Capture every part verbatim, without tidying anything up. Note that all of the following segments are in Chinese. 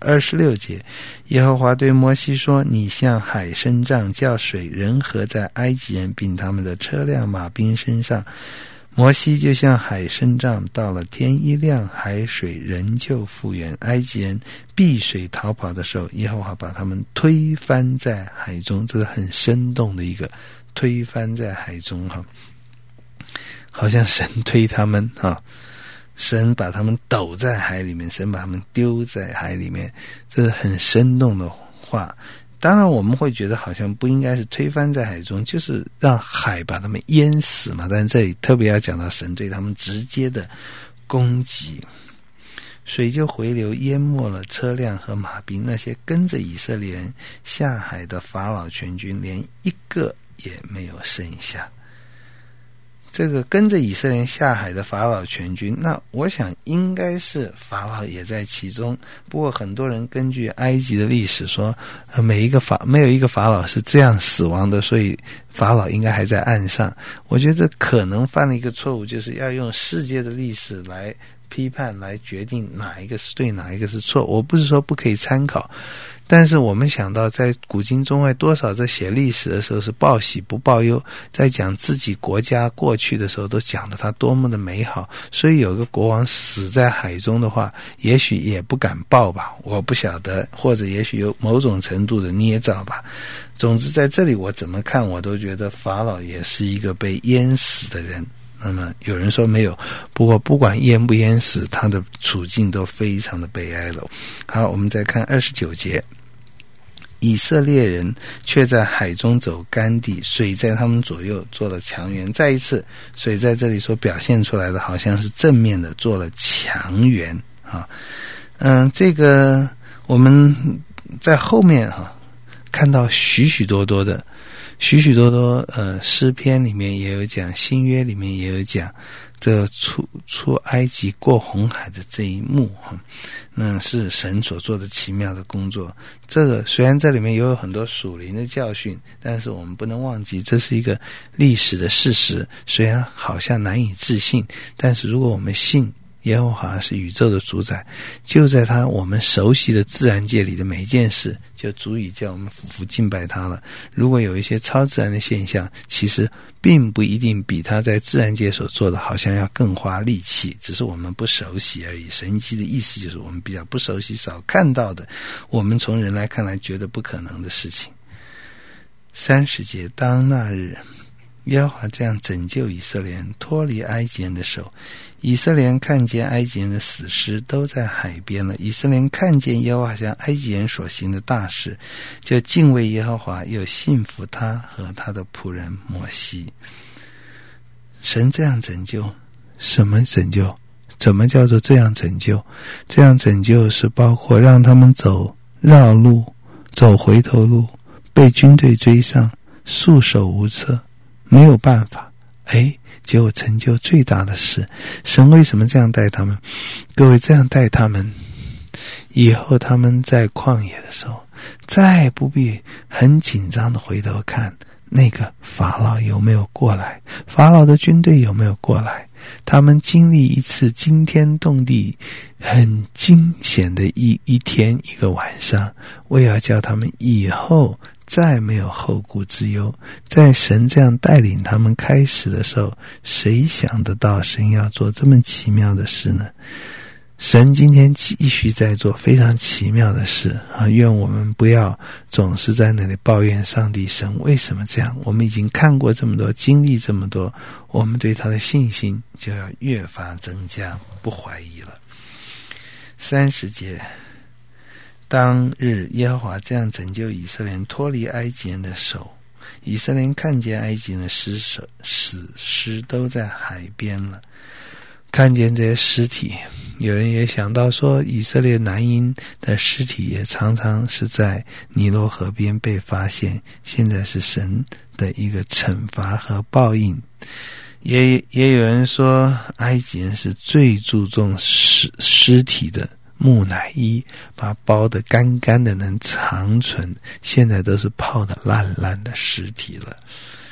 二十六节，耶和华对摩西说，你向海伸杖，叫水人合在埃及人并他们的车辆马兵身上。摩西就向海伸杖，到了天一亮，海水仍旧复原。埃及人避水逃跑的时候，耶和华把他们推翻在海中。这是很生动的一个推翻在海中哈，好像神推他们哈，神把他们抖在海里面，神把他们丢在海里面，这是很生动的话。当然我们会觉得好像不应该是推翻在海中，就是让海把他们淹死嘛，但是这里特别要讲到神对他们直接的攻击。水就回流，淹没了车辆和马兵，那些跟着以色列人下海的法老全军连一个也没有剩下。这个跟着以色列人下海的法老全军，那我想应该是法老也在其中。不过很多人根据埃及的历史说，呃、每一个法没有一个法老是这样死亡的，所以法老应该还在岸上。我觉得可能犯了一个错误，就是要用世界的历史来批判，来决定哪一个是对，哪一个是错。我不是说不可以参考，但是我们想到在古今中外多少在写历史的时候是报喜不报忧，在讲自己国家过去的时候都讲得它多么的美好，所以有个国王死在海中的话，也许也不敢报吧，我不晓得，或者也许有某种程度的捏造吧。总之在这里我怎么看我都觉得法老也是一个被淹死的人。那么有人说没有，不过不管淹不淹死，他的处境都非常的悲哀了。好，我们再看二十九节，以色列人却在海中走干地，水在他们左右做了墙垣。再一次，水在这里所表现出来的好像是正面的，做了墙垣啊。嗯，这个我们在后面哈、啊、看到许许多多的许许多多呃诗篇里面也有讲，新约里面也有讲这出出埃及过红海的这一幕哈，那是神所做的奇妙的工作。这个虽然这里面也有很多属灵的教训，但是我们不能忘记这是一个历史的事实，虽然好像难以置信，但是如果我们信耶和华是宇宙的主宰，就在他我们熟悉的自然界里的每一件事就足以叫我们俯伏敬拜他了。如果有一些超自然的现象，其实并不一定比他在自然界所做的好像要更花力气，只是我们不熟悉而已。神迹的意思就是我们比较不熟悉，少看到的，我们从人来看来觉得不可能的事情。三十节，当那日耶和华这样拯救以色列人脱离埃及人的手，以色列人看见埃及人的死尸都在海边了。以色列人看见耶和华向埃及人所行的大事，就敬畏耶和华，又信服他和他的仆人摩西。神这样拯救，什么拯救？怎么叫做这样拯救？这样拯救是包括让他们走绕路，走回头路，被军队追上，束手无策，没有办法。诶，结果成就最大的事。神为什么这样带他们？各位，这样带他们以后，他们在旷野的时候再不必很紧张的回头看那个法老有没有过来，法老的军队有没有过来。他们经历一次惊天动地很惊险的一一天一个晚上，为了叫他们以后再没有后顾之忧。在神这样带领他们开始的时候，谁想得到神要做这么奇妙的事呢？神今天继续在做非常奇妙的事啊！愿我们不要总是在那里抱怨上帝，神为什么这样？我们已经看过这么多，经历这么多，我们对他的信心就要越发增加，不怀疑了。三十节，当日耶和华这样拯救以色列人脱离埃及人的手，以色列人看见埃及人的尸首死尸都在海边了。看见这些尸体，有人也想到说，以色列男婴的尸体也常常是在尼罗河边被发现，现在是神的一个惩罚和报应。也也有人说，埃及人是最注重尸尸体的，木乃伊把它包得干干的能长存，现在都是泡得烂烂的尸体了。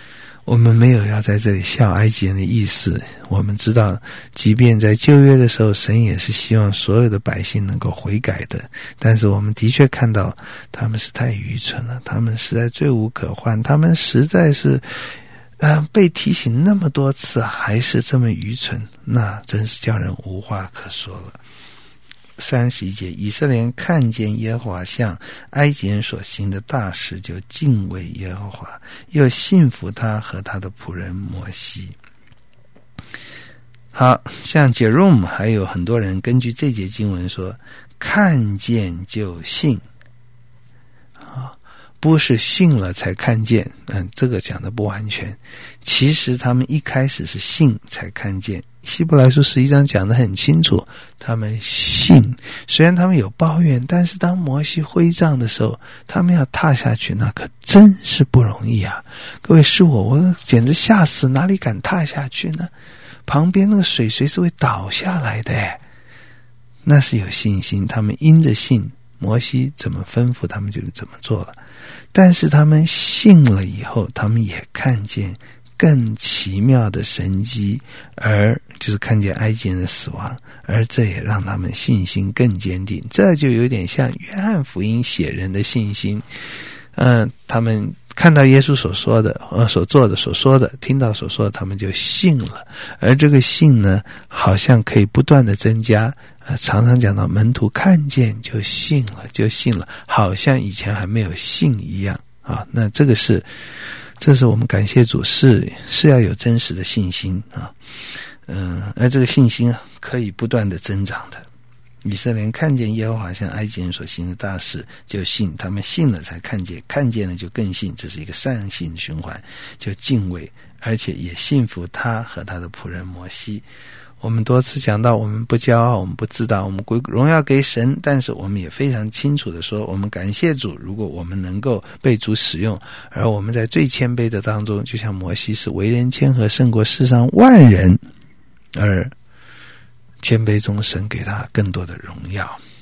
我们没有要在这里笑埃及人的意思，我们知道即便在旧约的时候，神也是希望所有的百姓能够悔改的，但是我们的确看到他们是太愚蠢了，他们实在罪无可逭，他们实在是呃，被提醒那么多次还是这么愚蠢，那真是叫人无话可说了。三十一节，以色列人看见耶和华向埃及人所行的大事，就敬畏耶和华，又信服他和他的仆人摩西。好，像 Jerome 还有很多人根据这节经文说，看见就信啊，不是信了才看见，嗯，这个讲的不完全。其实他们一开始是信才看见。希伯来书十一章讲得很清楚，他们信，虽然他们有抱怨，但是当摩西挥杖的时候，他们要踏下去，那可真是不容易啊！各位，是我，我简直吓死，哪里敢踏下去呢？旁边那个水随时会倒下来的，那是有信心，他们因着信，摩西怎么吩咐他们就怎么做了。但是他们信了以后，他们也看见更奇妙的神迹，而就是看见埃及人的死亡，而这也让他们信心更坚定。这就有点像约翰福音写人的信心，嗯、呃，他们看到耶稣所说的呃所做的所说的，听到所说的，他们就信了。而这个信呢，好像可以不断的增加，呃，常常讲到门徒看见就信了，就信了，好像以前还没有信一样啊。那这个是。这是我们感谢主，是是要有真实的信心啊，嗯，而这个信心可以不断的增长的。以色列人看见耶和华向埃及人所行的大事，就信，他们信了才看见，看见了就更信，这是一个善性循环，就敬畏，而且也信服他和他的仆人摩西。我们多次讲到，我们不骄傲，我们不自大，我们归荣耀给神，但是我们也非常清楚的说，我们感谢主，如果我们能够被主使用，而我们在最谦卑的当中，就像摩西是为人谦和胜过世上万人，而谦卑中神给他更多的荣耀。